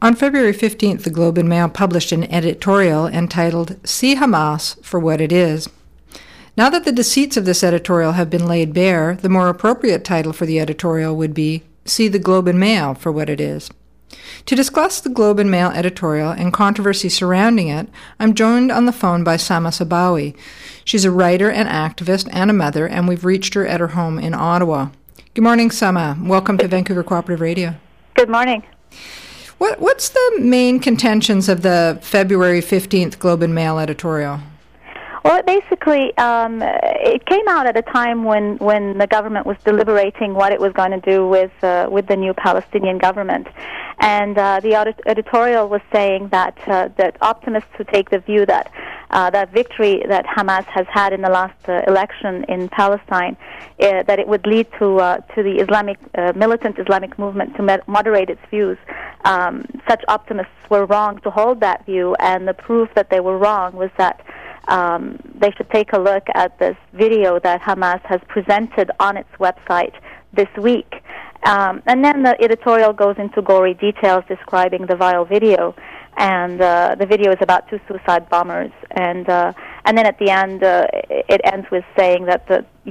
On February 15th, the Globe and Mail published an editorial entitled, "See Hamas for What It Is." Now that the deceits of this editorial have been laid bare, the more appropriate title for the editorial would be, "See the Globe and Mail for What It Is." To discuss the Globe and Mail editorial and controversy surrounding it, I'm joined on the phone by Sama Sabawy. She's a writer and activist and a mother, and we've reached her at her home in Ottawa. Good morning, Sama. Welcome to Vancouver Cooperative Radio. Good morning. What's the main contentions of the February 15th Globe and Mail editorial? Well, it came out at a time when the government was deliberating what it was going to do with the new Palestinian government, and the editorial was saying that optimists who take the view that that victory that Hamas has had in the last election in Palestine, that it would lead to the militant Islamic movement to moderate its views. Such optimists were wrong to hold that view, and the proof that they were wrong was that they should take a look at this video that Hamas has presented on its website this week. And then the editorial goes into gory details describing the vile video, and the video is about two suicide bombers. And then at the end, it ends with saying that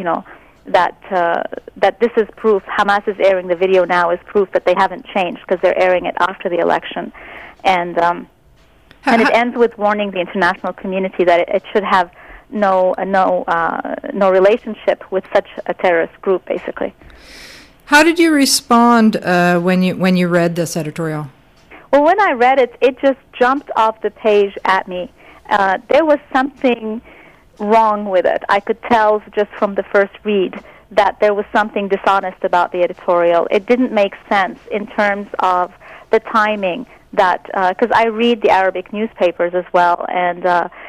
that this is proof. Hamas is airing the video now is proof that they haven't changed because they're airing it after the election, and it ends with warning the international community that it should have no relationship with such a terrorist group, basically. How did you respond when you read this editorial? Well, when I read it, it just jumped off the page at me. There was something wrong with it. I could tell just from the first read that there was something dishonest about the editorial. It didn't make sense in terms of the timing. That because I read the Arabic newspapers as well, and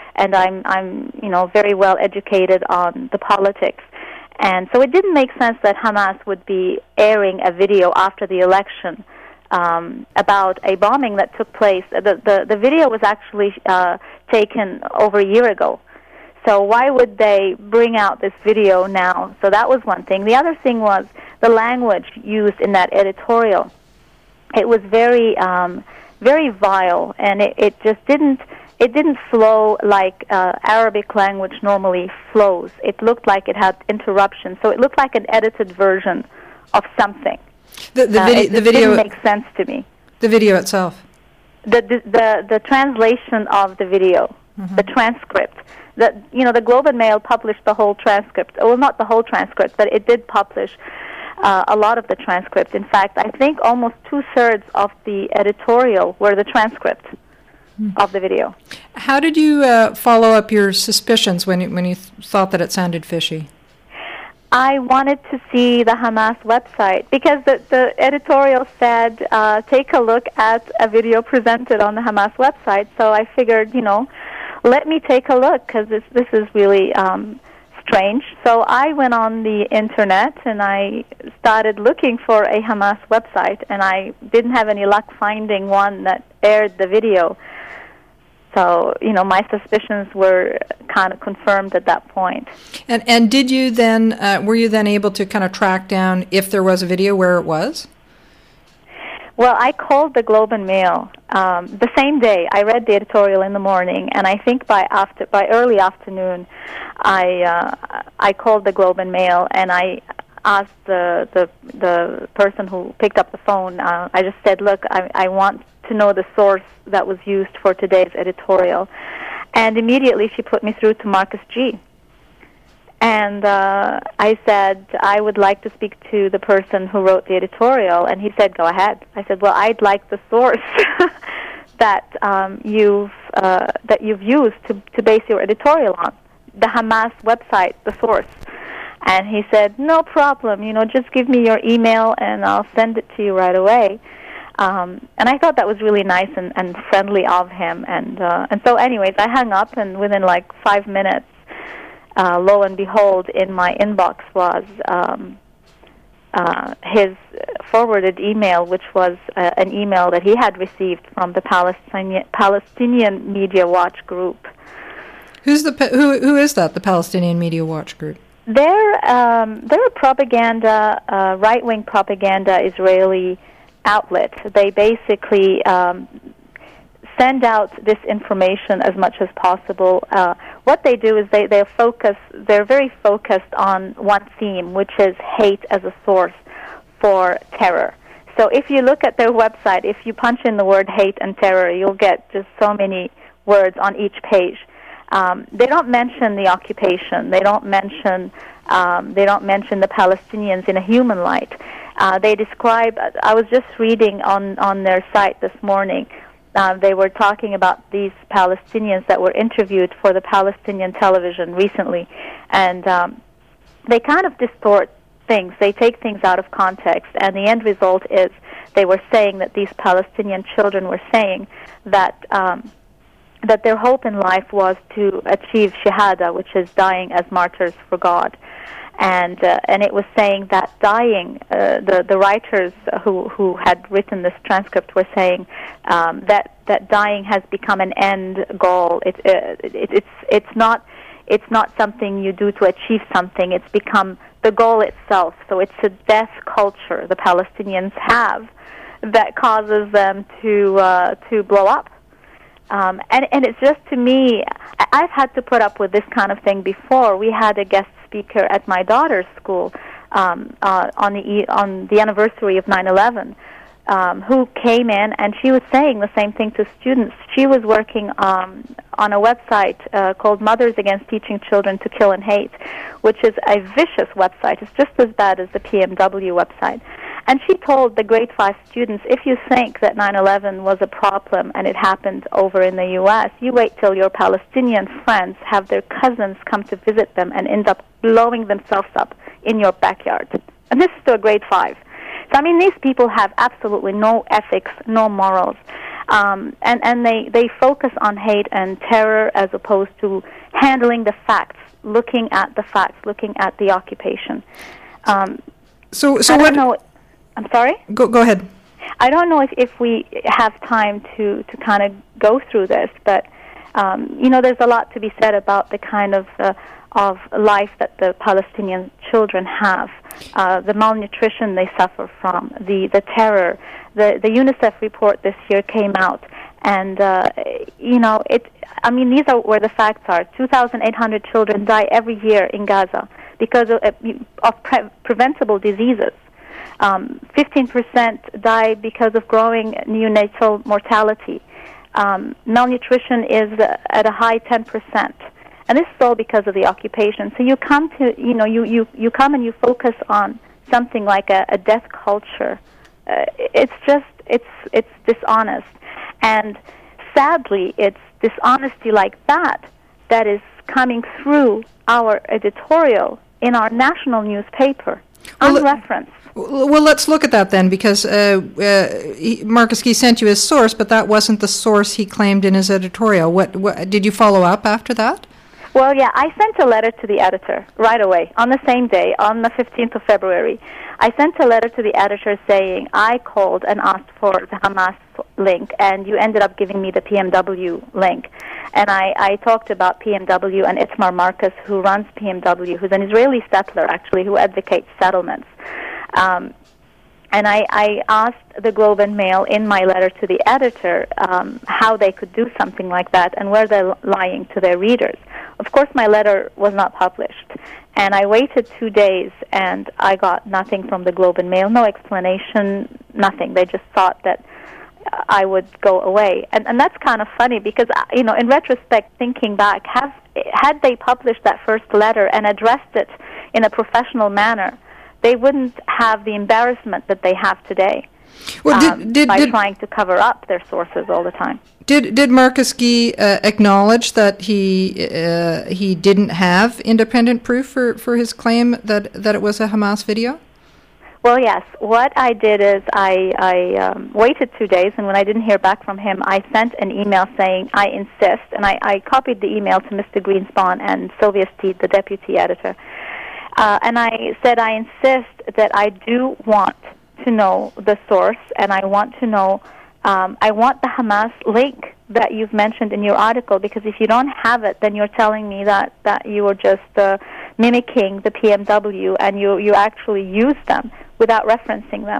I'm very well educated on the politics, and so it didn't make sense that Hamas would be airing a video after the election about a bombing that took place. The video was actually taken over a year ago. So why would they bring out this video now? So that was one thing. The other thing was the language used in that editorial. It was very vile, and it just didn't flow like Arabic language normally flows. It looked like it had interruptions, so it looked like an edited version of something. The video didn't make sense to me. The video itself. The translation of the video, the transcript. The Globe and Mail published the whole transcript. Well, not the whole transcript, but it did publish a lot of the transcript. In fact, I think almost 2/3 of the editorial were the transcript of the video. How did you follow up your suspicions when you thought that it sounded fishy? I wanted to see the Hamas website because the editorial said, take a look at a video presented on the Hamas website. So I figured, let me take a look because this is really strange. So I went on the internet and I started looking for a Hamas website, and I didn't have any luck finding one that aired the video. So, my suspicions were kind of confirmed at that point. And did you then, were you then able to kind of track down if there was a video where it was? Well, I called the Globe and Mail the same day. I read the editorial in the morning, and I think by early afternoon, I called the Globe and Mail, and I asked the person who picked up the phone. I just said, "Look, I want to know the source that was used for today's editorial," and immediately she put me through to Marcus G. And I said, I would like to speak to the person who wrote the editorial, and he said, go ahead. I said, well, I'd like the source that you've used to base your editorial on, the Hamas website, the source. And he said, no problem, just give me your email and I'll send it to you right away. And I thought that was really nice and friendly of him. And so anyways, I hung up, and within like 5 minutes, lo and behold, in my inbox was his forwarded email, which was an email that he had received from the Palestinian Media Watch group. Who is that? The Palestinian Media Watch group? They're a propaganda, right-wing propaganda Israeli outlet. They basically send out this information as much as possible. What they do is they're very focused on one theme, which is hate as a source for terror. So if you look at their website, if you punch in the word hate and terror, you'll get just so many words on each page. They don't mention the occupation. They don't mention the Palestinians in a human light. They describe. I was just reading on their site this morning. They were talking about these Palestinians that were interviewed for the Palestinian television recently, and they kind of distort things. They take things out of context, and the end result is they were saying that these Palestinian children were saying that that their hope in life was to achieve shahada, which is dying as martyrs for God. And it was saying that dying, the writers who had written this transcript were saying that dying has become an end goal. It's not something you do to achieve something. It's become the goal itself. So it's a death culture the Palestinians have that causes them to blow up. And it's just, to me, I've had to put up with this kind of thing before. We had a guest speaker at my daughter's school on the anniversary of 9/11, who came in, and she was saying the same thing to students. She was working on a website called Mothers Against Teaching Children to Kill and Hate, which is a vicious website. It's just as bad as the PMW website. And she told the grade 5 students, if you think that 9/11 was a problem and it happened over in the U.S., you wait till your Palestinian friends have their cousins come to visit them and end up blowing themselves up in your backyard. And this is to a grade 5. So, I mean, these people have absolutely no ethics, no morals. And they focus on hate and terror as opposed to handling the facts, looking at the facts, looking at the occupation. So I don't know. I'm sorry? Go ahead. I don't know if we have time to kind of go through this, but there's a lot to be said about the kind of life that the Palestinian children have, the malnutrition they suffer from, the terror. The UNICEF report this year came out, and these are where the facts are. 2,800 children die every year in Gaza because of preventable diseases. 15% die because of growing neonatal mortality. Malnutrition is at a high 10%. And this is all because of the occupation. So you come to, you come and you focus on something like a death culture. It's dishonest. And sadly, it's dishonesty like that is coming through our editorial in our national newspaper, unreferenced. Well, let's look at that then, because Marcus Guy sent you his source, but that wasn't the source he claimed in his editorial. What did you follow up after that? Well, yeah, I sent a letter to the editor right away, on the same day, on the 15th of February. I sent a letter to the editor saying, I called and asked for the Hamas link, and you ended up giving me the PMW link. And I talked about PMW and Itamar Marcus, who runs PMW, who's an Israeli settler, actually, who advocates settlements. And I asked the Globe and Mail in my letter to the editor how they could do something like that and were they lying to their readers. Of course, my letter was not published. And I waited 2 days, and I got nothing from the Globe and Mail, no explanation, nothing. They just thought that I would go away. And that's kind of funny because, in retrospect, thinking back, had they published that first letter and addressed it in a professional manner, they wouldn't have the embarrassment that they have today by trying to cover up their sources all the time. Did Marcus Guy acknowledge that he didn't have independent proof for his claim that it was a Hamas video? Well, yes. What I did is I waited 2 days, and when I didn't hear back from him, I sent an email saying, I insist, and I copied the email to Mr. Greenspan and Sylvia Steed, the deputy editor. And I said, I insist that I do want to know the source, and I want to know, I want the Hamas link that you've mentioned in your article, because if you don't have it, then you're telling me that you were just mimicking the PMW, and you actually used them without referencing them.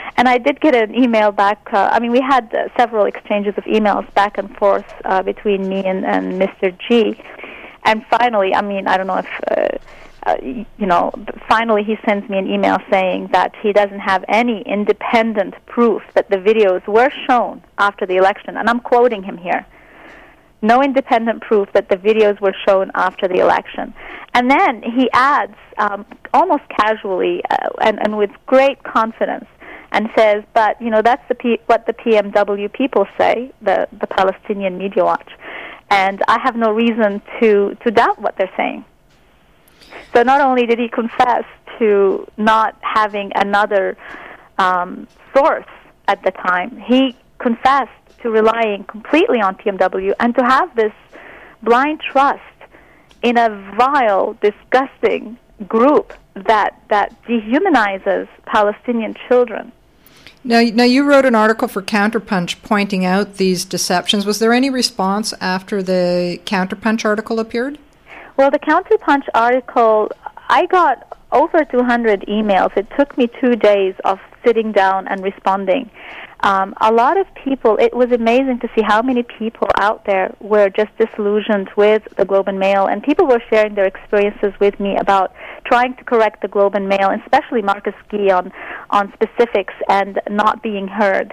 And I did get an email back. We had several exchanges of emails back and forth between me and Mr. G. And finally, I don't know if, finally he sends me an email saying that he doesn't have any independent proof that the videos were shown after the election. And I'm quoting him here. No independent proof that the videos were shown after the election. And then he adds, almost casually and with great confidence, and says, but, that's what the PMW people say, the Palestinian Media Watch. And I have no reason to doubt what they're saying. So not only did he confess to not having another source at the time, he confessed to relying completely on PMW and to have this blind trust in a vile, disgusting group that dehumanizes Palestinian children. Now, you wrote an article for Counterpunch pointing out these deceptions. Was there any response after the Counterpunch article appeared? Well, the Counterpunch article, I got over 200 emails. It took me 2 days of sitting down and responding. A lot of people, it was amazing to see how many people out there were just disillusioned with the Globe and Mail, and people were sharing their experiences with me about trying to correct the Globe and Mail, especially Marcus Gee on specifics and not being heard.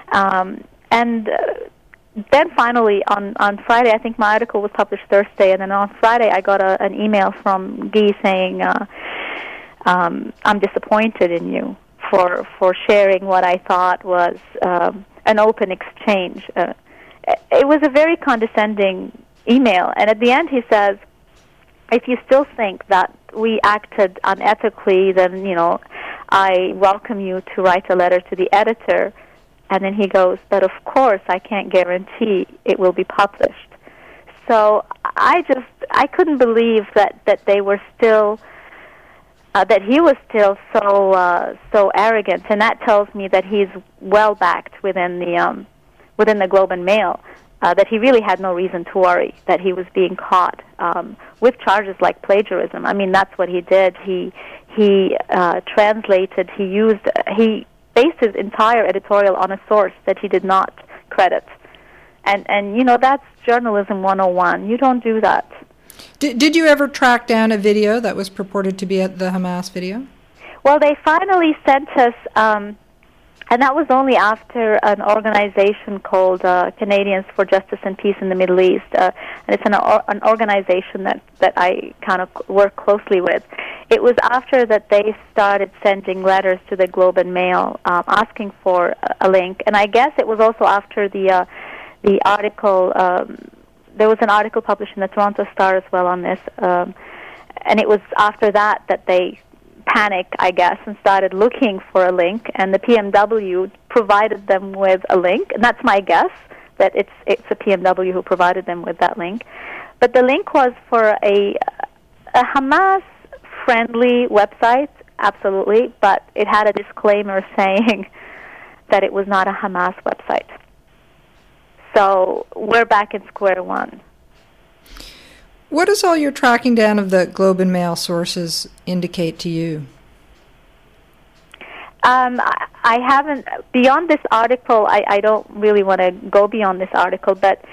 Then finally on Friday, I think my article was published Thursday, and then on Friday I got an email from Gee saying, I'm disappointed in you for sharing what I thought was an open exchange. It was a very condescending email, and at the end he says, if you still think that we acted unethically, then, I welcome you to write a letter to the editor. And then he goes, but of course I can't guarantee it will be published. So I couldn't believe that they were still, that he was still so arrogant, and that tells me that he's well backed within the Globe and Mail. That he really had no reason to worry that he was being caught with charges like plagiarism. That's what he did. He translated. He based his entire editorial on a source that he did not credit. And that's journalism 101. You don't do that. Did you ever track down a video that was purported to be the Hamas video? Well, they finally sent us, and that was only after an organization called Canadians for Justice and Peace in the Middle East. And it's an organization that I kind of work closely with. It was after that they started sending letters to the Globe and Mail asking for a link. And I guess it was also after the article, there was an article published in the Toronto Star as well on this. And it was after that they panicked, I guess, and started looking for a link. And the PMW provided them with a link. And that's my guess, that it's the PMW who provided them with that link. But the link was for a Hamas-friendly website, absolutely, but it had a disclaimer saying that it was not a Hamas website. So we're back in square one. What does all your tracking down of the Globe and Mail sources indicate to you? I haven't, beyond this article, I don't really want to go beyond this article, but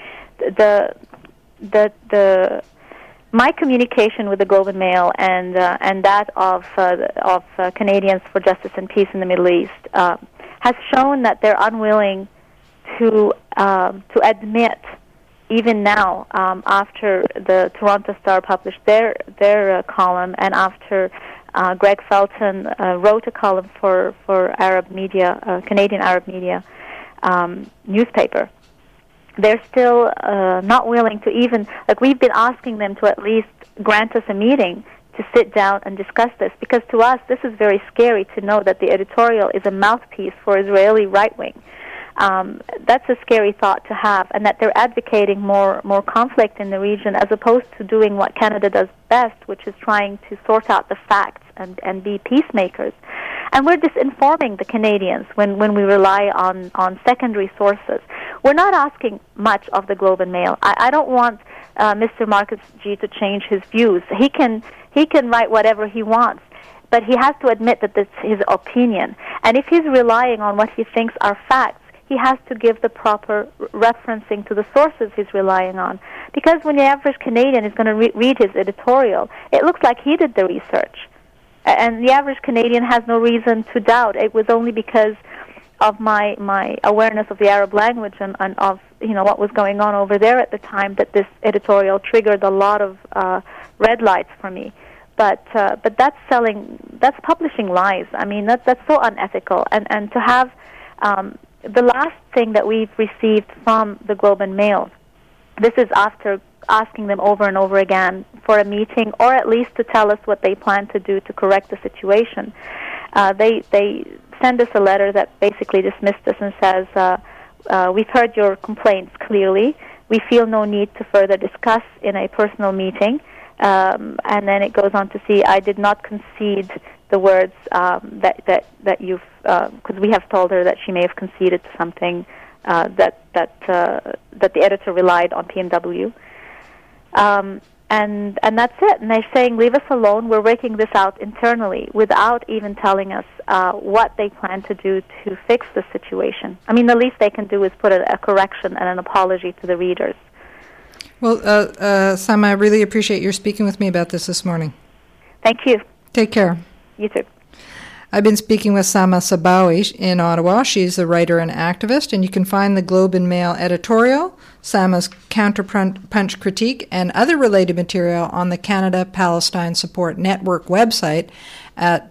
my communication with the Globe and Mail and that of Canadians for Justice and Peace in the Middle East has shown that they're unwilling to admit, even now, after the Toronto Star published their column, and after Greg Felton wrote a column for Arab media, Canadian Arab media newspaper. They're still not willing to even, we've been asking them to at least grant us a meeting to sit down and discuss this, because to us this is very scary to know that the editorial is a mouthpiece for Israeli right-wing. That's a scary thought to have, and that they're advocating more conflict in the region as opposed to doing what Canada does best, which is trying to sort out the facts and be peacemakers. And we're disinforming the Canadians when we rely on secondary sources. We're not asking much of the Globe and Mail. I don't want Mr. Marcus Gee to change his views. He can write whatever he wants. but he has to admit that it's his opinion. And if he's relying on what he thinks are facts, he has to give the proper referencing to the sources he's relying on. Because when the average Canadian is going to read his editorial, it looks like he did the research. And the average Canadian has no reason to doubt. It was only because of my awareness of the Arab language and of what was going on over there at the time that this editorial triggered a lot of red lights for me. But that's publishing lies. I mean, that's so unethical. And to have the last thing that we've received from the Globe and Mail, this is after asking them over and over again for a meeting, or at least to tell us what they plan to do to correct the situation. They send us a letter that basically dismissed us and says, we've heard your complaints clearly. We feel no need to further discuss in a personal meeting. And then it goes on to see, I did not concede the words that you've, because we have told her that she may have conceded to something that the editor relied on PMW. And that's it. And they're saying, leave us alone. We're working this out internally without even telling us what they plan to do to fix the situation. I mean, the least they can do is put a correction and an apology to the readers. Well, Sama, I really appreciate your speaking with me about this morning. Thank you. Take care. You too. I've been speaking with Sama Sabawy in Ottawa. She's a writer and activist, and you can find the Globe and Mail editorial, Sama's counterpunch critique, and other related material on the Canada Palestine Support Network website at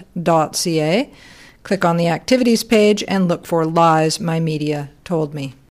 www.canpalnet.ca. Click on the activities page and look for Lies My Media Told Me.